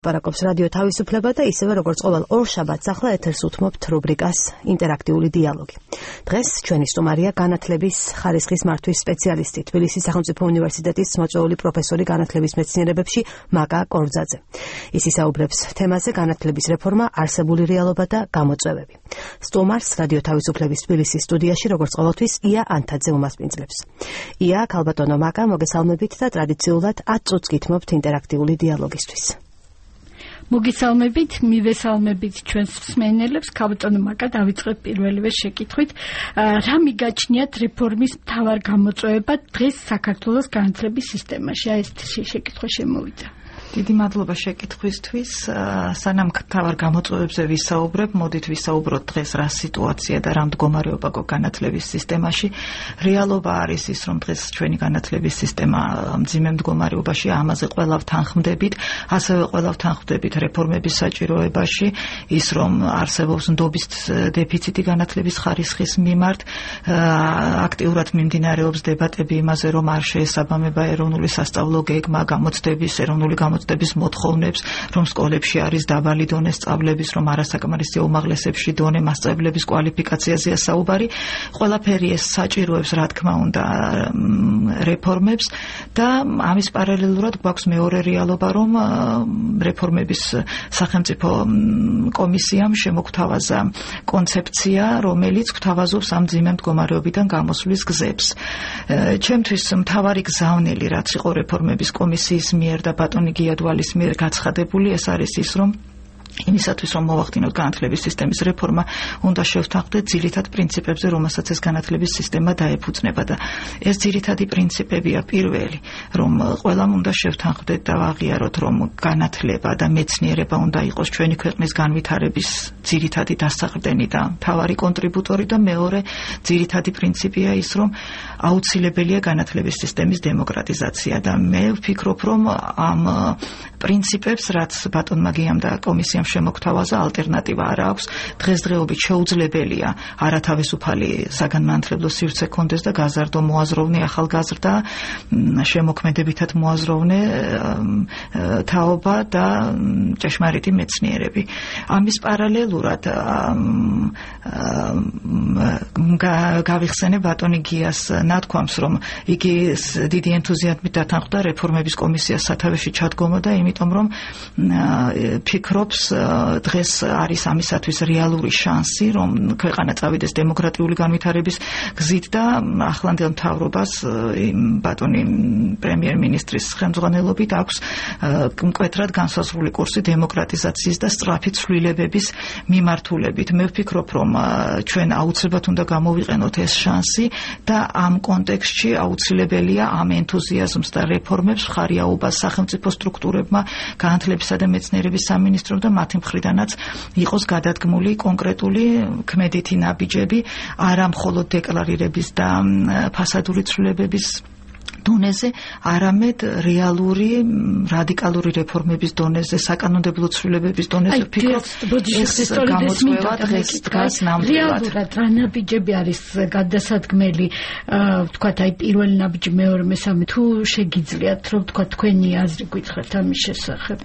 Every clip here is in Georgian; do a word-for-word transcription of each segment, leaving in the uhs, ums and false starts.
ლაპარაკობს რადიო თავისუფლება და ისევე როგორც ყოველ ორ შაბათს ახლა ეთერს უთმობთ რუბრიკას ინტერაქტიული დიალოგი. დღეს ჩვენი სტუმარია განათლების ხარისხის მართვის სპეციალისტი, თბილისის სახელმწიფო უნივერსიტეტის მოწვეული პროფესორი განათლების მეცნიერებებში მაკა კორძაძე. ის ისაუბრებს თემაზე განათლების რეფორმა, არსებული რეალობა და გამოწვევები. სტუმარს რადიო თავისუფლების თბილისის სტუდიაში როგორც ყოველთვის ია ანთაძე უმასპინძლებს. ია, ქალბატონო მაკა, მოგესალმებით და ტრადიციულად ათ წუთს გითმობთ ინტერაქტიული დიალოგისთვის. მოგესალმებით, მივესალმებით ჩვენს მსმენელებს. ქალბატონო მაკა, დავიწყებ პირველივე შეკითხვით. რა მიგაჩნიათ რეფორმის მთავარ გამოწვევება დღეს საქართველოს განათლების სისტემაში? აი ეს შეკითხვა შემოვიდა. დიდი მადლობა შეკითხვისთვის. სანამ მთავარ გამოწვევებზე ვისაუბრებ, მოდით ვისაუბროთ დღეს რა სიტუაცია და რა მდგომარეობა გვაქვს განათლების სისტემაში. რეალობა არის ის, რომ დღეს ჩვენი განათლების სისტემა მძიმე მდგომარეობაში, ამაზე ყველავ თანხმდებით, ასევე ყველავ თანხმდებით რეფორმების საჭიროებაში, ის რომ არსებობს ნდობის დეფიციტი განათლების ხარისხის მიმართ, აქტიურად მიმდინარეობს დებატები იმაზე, რომ არ შეესაბამება ეროვნული სასწავლო გეგმა, გამოცდების ეროვნული გამოცდების მოთხოვნებს, რომ სკოლებში არის დაბალი დონეს სწავლების, რომ არასაკმარისია უმაღლესებში დონე მასწავლებლების კვალიფიკაციაზეა საუბარი. ყველაფერი ეს საჭიროებს, რა თქმა უნდა, რეფორმებს და ამის პარალელურად გვაქვს მეორე რეალობა, რომ რეფორმების სახელმწიფო კომისიამ შემოგთავაზა კონცეფცია, რომელიც გვთავაზობს ამ მძიმე მდგომარეობიდან გამოსვლის გზებს. ჩემთვის მთავარი გზავნილი, რაც იყო რეფორმების კომისიის მიერ და ბატონი გიადვალის მიერ გაცხადებული, ეს არის ის, რომ იმისათვის რომ მოვახდინოთ განათლების სისტემის რეფორმა, უნდა შევთანხმდეთ ძირითად პრინციპებზე, რომელსაც ეს განათლების სისტემა დაეფუძნება და ეს ძირითადი პრინციპებია. პირველი, რომ ყველამ უნდა შევთანხმდეთ და ვაღიაროთ, რომ განათლება და მეცნიერება უნდა იყოს ჩვენი ქვეყნის განვითარების ძირითადი დასაყრდენი და მთავარი კონტრიბუტორი და მეორე ძირითადი პრინციპია ის, რომ აუცილებელია განათლების სისტემის დემოკრატიზაცია და მე ვფიქრობ, რომ ამ პრინციპებს, რაც ბატონმა გიამ და კომისიამ შემოგთავაზა, ალტერნატივა არ აქვს. დღესდღეობით შეუძლებელია არათავისუფალი საგანმანათლებლო სივრცე კონდეს და გაზარდო მოაზროვნე ახალგაზრდა, შემოქმედებითად მოაზროვნე თაობა და ჭეშმარიტი მეცნიერები. ამის პარალელურად გავიხსენე ბატონი გიას ნათქვამს, რომ იგი დიდი ენთუზიაზმით დათანხმდა რეფორმების კომისიას სათავეში ჩადგომა და იმიტომ რომ ფიქრობს დღეს არის ამისათვის რეალური შანსი, რომ ქვეყანა წავიდეს დემოკრატიული განვითარების გზით და ახლანდელ მთავრობას ბატონი პრემიერ-მინისტრის ხელმძღვანელობით აქვს მკვეთრად განსაზღვრული კურსი დემოკრატიზაციის და სწრაფი ცვლილებების მიმართულებით. მე ვფიქრობ, რომ ჩვენ აუცილებლად უნდა გამოვიყენოთ ეს შანსი და ამ კონტექსტში აუცილებელია ამ ენთუზიაზმს და რეფორმებს ხარიაობას სახელმწიფო სტრუქტურებმა, განათლებისა და მეცნიერების სამინისტრომ და მათი მხრიდანაც იყოს გადადგმული კონკრეტული ქმედითი ნაბიჯები, არა მხოლოდ დეკლარირების და ფასადური ცვლილებების დონეზე, არამედ რეალური რადიკალური რეფორმების დონეზე, საკანონმდებლო ცვლილებების დონეზე. ვფიქრობ, ეს გამოწვევა დღეს დგას ნამდვილად. რეალურად რა ნაბიჯები არის გადასადგმელი, ვთქვათ, აი პირველი ნაბიჯი, მეორე, მესამე, თუ შეგიძლიათ, რომ ვთქვათ, თქვენი აზრი გითხრათ ამის შესახებ?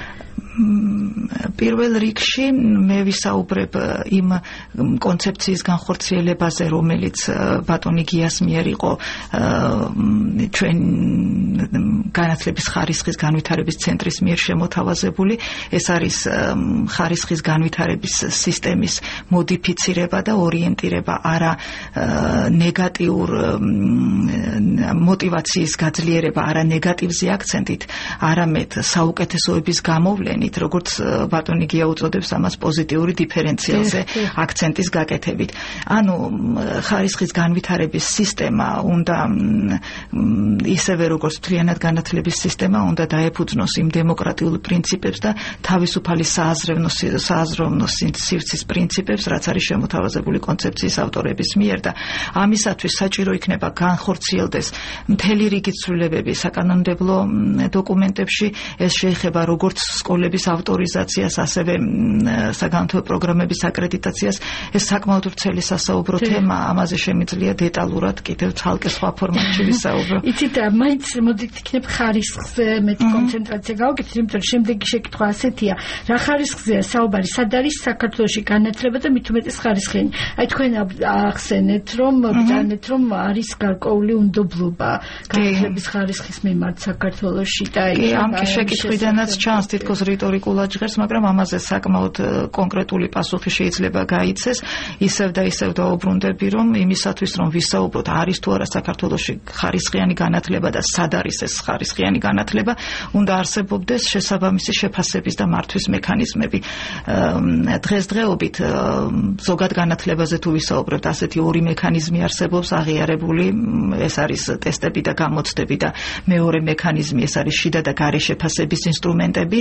პირველ რიგში მე ვისაუბრებ იმ კონცეფციის განხორციელებაზე, რომელიც ბატონი გიას მიერ იყო ჩვენ განათლების ხარისხის განვითარების ცენტრის მიერ შემოთავაზებული. ეს არის ხარისხის განვითარების სისტემის მოდიფიცირება და ორიენტირება არა ნეგატიურ მოტივაციის გაძლიერება, არა ნეგატივზე აქცენტით, არამედ საუკეთესოების გამოვლენით, როგორც ბატონი გია უწოდებს ამას პოზიტიური დიფერენციალზე აქცენტის გაკეთებით. ანუ ხარისხის განვითარების სისტემა უნდა ისევე როგორც მთლიანად განათლების სისტემა უნდა დაეფუძნოს იმ დემოკრატიულ პრინციპებს და თავისუფალი სააზროვნო სააზროვნო სივრცის პრინციპებს, რაც არის შემოთავაზებული კონცეფციის ავტორების მიერ და ამისათვის საჭირო იქნება განხორციელდეს მთელი რიგი ცვლილებები საკანონმდებლო დოკუმენტებში. ეს შეეხება როგორც სკოლების სისტემების ავტორიზაციას, ასევე საგანმანათლებლო პროგრამების აკრედიტაციას. ეს საკმაოდ ვრცელი სასაუბრო თემა, ამაზე შემიძლია დეტალურად კიდევ ცალკე სხვა ფორმატში ვისაუბრო. იცით, მაინც მოდით იქნებ ხარისხზე მეტი კონცენტრაცია გავაკეთოთ, იმიტომ რომ შემდეგი შეკითხვა ასეთია: რა ხარისხზეა საუბარი, სად არის საქართველოში განათლება და მით უმეტეს ხარისხიანი? აი თქვენ ახსენეთ, რომ ბრძანეთ, რომ არის გარკვეული უნდობლობა განათლების ხარისხის მიმართ საქართველოში და კი, ამ შეკითხვიდანაც ჩანს თითქოს რიტორიკულად ჟღერს, მაგრამ ამაზე საკმაოდ კონკრეტული პასუხი შეიძლება გაიცეს. ისევ და ისევ დაუბრუნდები, რომ იმისათვის რომ ვისაუბროთ, არის თუ არა საქართველოში ხარისხიანი განათლება და სად არის ეს ხარისხიანი განათლება, უნდა არსებობდეს შესაბამისი შეფასების და მართვის მექანიზმები. დღესდღეობით ზოგად განათლებაზე თუ ვისაუბრებთ, ასეთი ორი მექანიზმი არსებობს აღიარებული, ეს არის ტესტები და გამოცდები და მეორე მექანიზმი ეს არის შიდა და გარე შეფასების ინსტრუმენტები.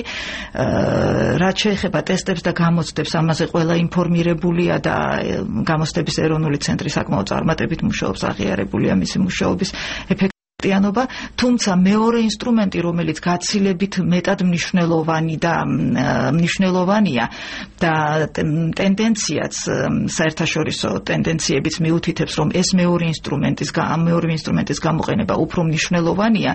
რაც შეეხება ტესტებს და გამოცდებს, ამაზე ყველა ინფორმირებულია და გამოცდების ეროვნული ცენტრი საკმაოდ წარმატებით მუშაობს, აღიარებულია მისი მუშაობის ეფექტიანობა, თუმცა მეორე ინსტრუმენტი, რომელიც გაცილებით მეტად მნიშვნელოვანი და მნიშვნელოვანია და ტენდენციაც საერთაშორისო ტენდენციებიც მიუთითებს, რომ ეს მეორე ინსტრუმენტის მეორე ინსტრუმენტის გამოყენება უფრო მნიშვნელოვანია,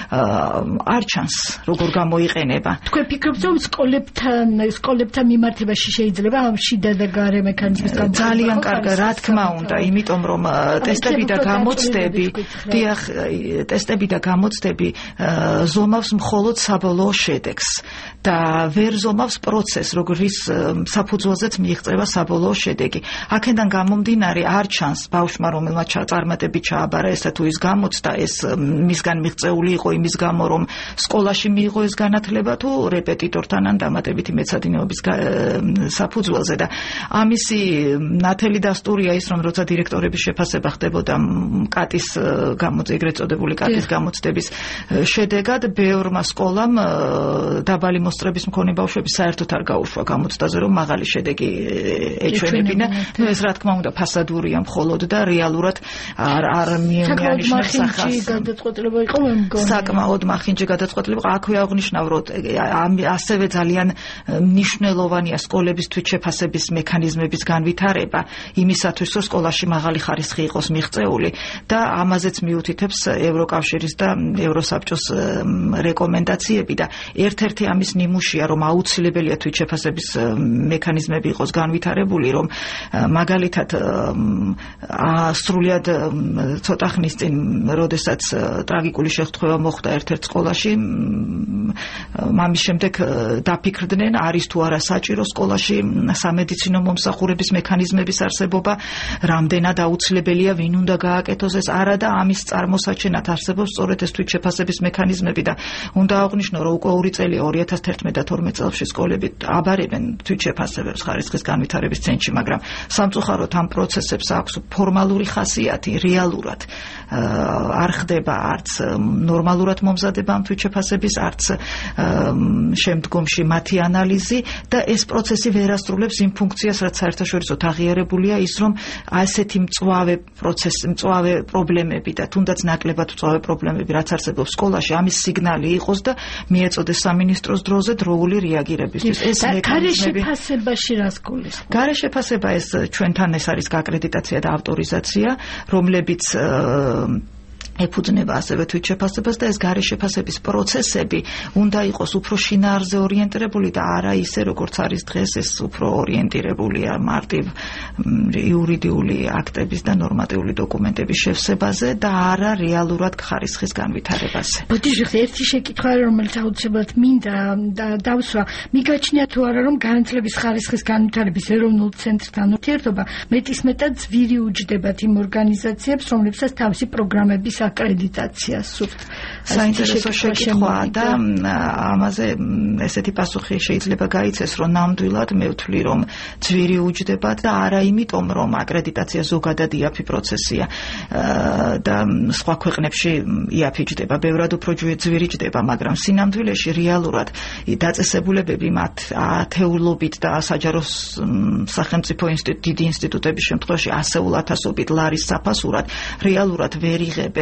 არ ჩანს როგორ გამოიყენება. თქვენ ფიქრობთ, რომ სკოლებთან სკოლებთან მიმართებაში შეიძლება ამ შიდა და გარე მექანიზმის გამოყენება? ძალიან კარგი, რა თქმა უნდა, იმიტომ რომ ტესტები და გამოცდები, დიახ, ტესტები და გამოცდები ზომავს მხოლოდ საბოლოო შედეგს და ვერ ზომავს პროცესს, როგორიც საფუძველზეც მიიღწევა საბოლოო შედეგი. აქედან გამომდინარე არ ჩანს ბავშვმა, რომელმაც წარმატებით ჩააბარა ესა თუ ის გამოცდა, ეს მისგან მიღწეული იყო იმის გამო, რომ სკოლაში მიიღო ეს განათლება თუ რეპეტიტორთან ან დამატებითი მეცადინეობის საფუძველზე და ამისი ნათელი დასტურია ის, რომ როცა დირექტორების შეფასება ხდებოდა კატის გამოძე ეგრეთ წოდებული კატის გამოცდების შედეგად, ბევრმა სკოლამ დაბალი მოსწრების მქონე ბავშვები საერთოდ არ გაუშვა გამოცდაზე, რომ მაღალი შედეგი ეჩვენებინა. ეს რა თქმა უნდა ფასადურია მხოლოდ და რეალურად არ არ მიანიშნებს სახას. გადაწყვეტილება იყო, მე მგონი. საკმაოდ მახინჯი გადაწყვეტილება. აქვე აღნიშნავ, რომ ასევე ძალიან მნიშვნელოვანია სკოლების თვითშეფასების მექანიზმების განვითარება, იმისათვის, რომ სკოლაში მაღალი ხარისხი იყოს მიღწეული და ამაზეც მიუთითებს ევროკავშირის და ევროსაბჭოს რეკომენდაციები და ერთ-ერთი ამის ნიმუშია, რომ აუცილებელია თვითშეფასების მექანიზმები იყოს განვითარებული, რომ მაგალითად სრულიად ცოტა ხნის წინ, როდესაც ტრაგიკული შეხვედრა მოხდა ერთ-ერთ სკოლაში, მამის შემდეგ დაფიქრდნენ, არის თუ არა საჭირო სკოლაში სამედიცინო მომსახურების მექანიზმების არსებობა, რამდენად აუცილებელია, ვინ უნდა გააკეთოს ეს, არა და ამის წარმოსაჩენად არსებობს სწორედ ეს თვითშეფასების მექანიზმები და უნდა აღვნიშნო, რომ უკვე ორი წელია ორი ათას თერთმეტ და თორმეტ წელში სკოლები აბარებენ თვითშეფასებებს ხარისხის განვითარების ცენტრში, მაგრამ სამწუხაროდ ამ პროცესებს აქვს ფორმალური ხასიათი, რეალურად არ ხდება არც ნორმალურად მომზადება ამ თვითშეფასების, არც შემდგომში მათი ანალიზი და ეს პროცესი ვერ ასრულებს იმ ფუნქციას, რაც საერთაშორისოდ აღიარებულია, ის რომ ასეთი მწვავე პროცესი, მწვავე პრობლემები და თუნდაც ნაკლებად მწვავე პრობლემები, რაც არსებობს სკოლაში, ამის სიგნალი იყოს და მიეწოდეს სამინისტროს დროზე დროული რეაგირებისთვის. ეს გარეშეფასებაში რას გულისხმობთ? გარეშეფასება ეს ჩვენთან ეს არის აკრედიტაცია და ავტორიზაცია, რომლებიც ეფუძნება ასევე თვითშეფასებას და ეს გარეშეფასების პროცესები უნდა იყოს უფრო შინაარზე ორიენტირებული და არა ისე როგორც არის დღეს, ეს უფრო ორიენტირებულია მარტივ იურიდიული აქტების და ნორმატიული დოკუმენტების შევსებაზე და არა რეალურად ხარისხის განვითარებაზე. ბოდიჟიხ, ერთი შეკითხვა, რომელიც აუცილებლად მინდა დავსვა, მიგაჩნია თუ არა, რომ განათლების ხარისხის განვითარების ეროვნულ ცენტრთან ურთიერთობა მეტისმეტად ძვირი უჯდებათ იმ ორგანიზაციებს, რომლებსაც თავისი პროგრამების აკრედიტაცია სურთ. საინტერესო შეკითხვაა და ამაზე ესეთი პასუხი შეიძლება გაიცეს, რომ ნამდვილად მე ვთვლი, რომ ძვირი უჯდებათ და არა იმიტომ, რომ აკრედიტაცია ზოგადად იაფი პროცესია და სხვა ქვეყნებში იაფი ჯდება, ბევრად უფრო ძვირი ჯდება, მაგრამ სინამდვილეში რეალურად დაწესებულებები მათ ათეულობით და საჯარო სახელმწიფო დიდი ინსტიტუტების შემთხვევაში ასეულ ათასობით ლარის საფასურად რეალურად ვერ იღებენ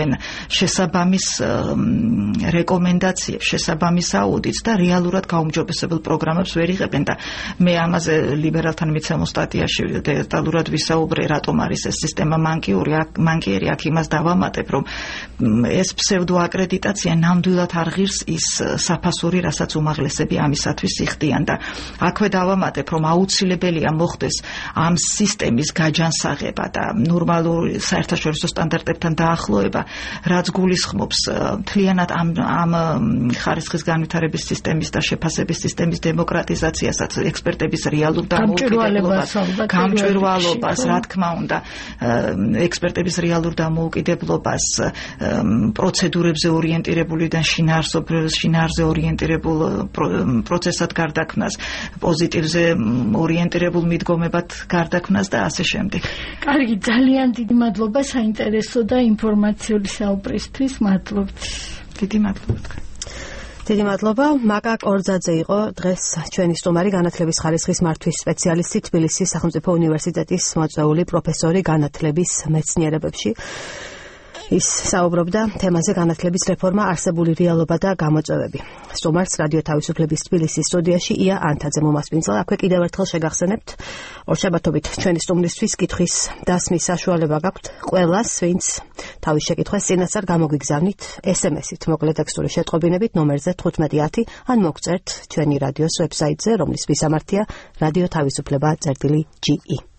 იღებენ შესაბამის რეკომენდაციებს, შესაბამის აუდიტს და რეალურად გაუმჯობესებელ პროგრამებს ვერ იღებენ და მე ამაზე ლიბერალთან მიცემულ სტატიაში დეტალურად ვისაუბრე, რატომ არის ეს სისტემა მანკიური, მანკიერი, აქ იმას დავამატებ, რომ ეს ფსევდოაკრედიტაცია ნამდვილად არ ღირს ის საფასური, რასაც უმაღლესები ამისათვის იხდიან და აქვე დავამატებ, რომ აუცილებელია მოხდეს ამ სისტემის გაჯანსაღება და ნორმალური საერთაშორისო სტანდარტებთან დაახლოება, რაც გულისხმობს მთლიანად ამ ამ ხარისხის განვითარების სისტემის და შეფასების სისტემის დემოკრატიზაციასაც, ექსპერტების რეალურ დამოუკიდებლობას, გამჭვირვალობას, რა თქმა უნდა, ექსპერტების რეალურ დამოუკიდებლობას, პროცედურებზე ორიენტირებულიდან შინაარსზე ორიენტირებულ პროცესად გარდაქმნას, პოზიტივზე ორიენტირებულ მიდგომებად გარდაქმნას და ასე შემდეგ. კარგი, ძალიან დიდი მადლობა საინტერესო და ინფორმაციული საუბრისთვის. მადლობთ. დიდი მადლობა. დიდი მადლობა. მაკა კორძაძე იყო დღეს ჩვენი სტუმარი, განათლების ხარისხის მართვის სპეციალისტი, თბილისის სახელმწიფო უნივერსიტეტის მოწვეული პროფესორი განათლების მეცნიერებებში. ის საუბრობდა თემაზე განათლების რეფორმა, არსებული რეალობა და გამოწვევები. სტუმარს რადიო თავისუფლების თბილისის სტუდიაში ია ანთაძე მომასპინძლა. აქვე კიდევ ერთხელ შეგახსენებთ, ორშაბათობით ჩვენი სტუმრისთვის კითხვის დასმის საშუალება გაქვთ ყველას, ვინც თავის შეკითხვას წინასწარ გამოგვიგზავნით ეს ემ ესით, მოკლე ტექსტური შეტყობინებით ნომერზე თხუთმეტი ათი, ან მოგწერთ ჩვენი რადიოს ვებსაიტზე, რომლის მისამართია რადიო თავისუფლება წერტილი ჯი ი.